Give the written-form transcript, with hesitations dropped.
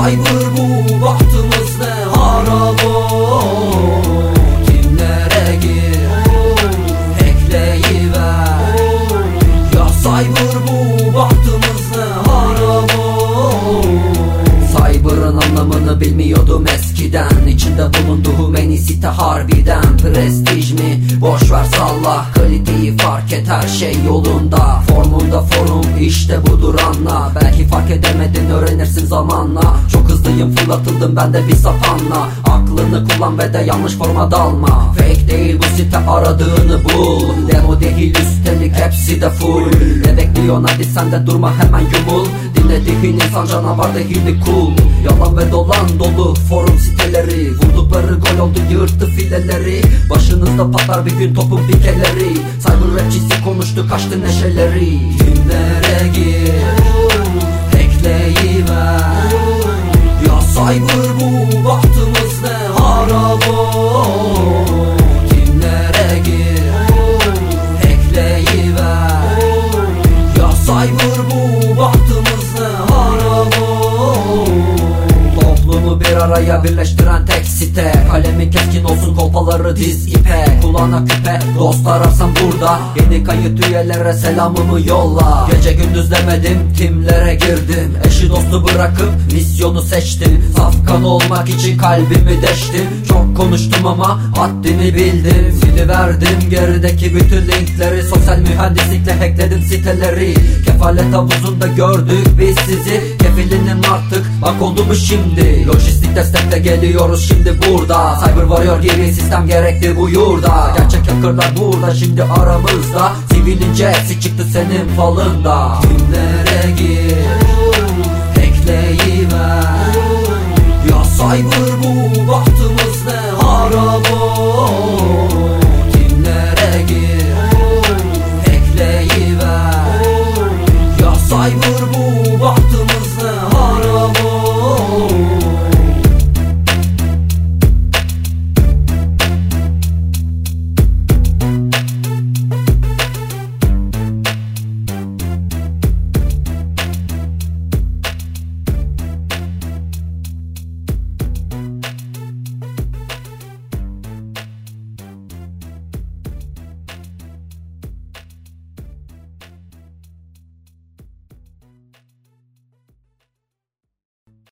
cyber bu bahtımız ne harap ol. Kimlere gir hackleyiver. Ya cyber bu bahtımız ne harap ol. Cyber'ın anlamını bilmiyordum eskiden. İçinde bulunduğum en iyi site harbiden. Prestij mi? Boşver salla. Kaliteyi fark et, her şey yolunda. Formunda forum işte budur anla. Belki fark edemedin, öğrenirsin zamanla. Çok hızlıyım, fırlatıldım ben de bir sapanla. Aklını kullan ve de yanlış forma dalma. Fake değil bu site, aradığını bul. Demo değil üstelik hepsi de full. Ne bekliyorsun, hadi sen de durma, hemen yumul. Dinlediğin insan canavar değil cool. Yalan ve dolan dolu forum siteleri. Vurdukları gol oldu, yırttı fileleri. Başınızda patlar bir gün topun pikeleri. Cyber rapçisi konuştu, kaçtı neşeleri. Kimlere gir hackleyiver. Ya cyber bu bahtımız ne harap ol. Kimlere gir hackleyiver. Ya cyber bu bahtımız ne harap ol. Toplumu bir araya birleştiren tek site. Kalemi keskin olsun, kolpaları diz ipe. Kulağına küpe, dost ararsan burada. Yeni kayıt üyelere selamımı yolla. Gece gündüz demedim, timlere girdim. Eşi dostu bırakıp misyonu seçtim. Safkan olmak için kalbimi deştim. Çok konuştum ama haddimi bildim. Siliverdim gerideki bütün linkleri. Sosyal mühendislikle hackledim siteleri. Kefalet havuzunda gördük biz sizi. Kefilinim artık, bak oldu mu şimdi. Lojistik destekle geliyoruz şimdi burada. Cyber Warrior gibi sistem gerekli bu yurda. Gerçek hackerlar burada şimdi aramızda. Sivilin C'si çıktı senin falında. Kimlere gir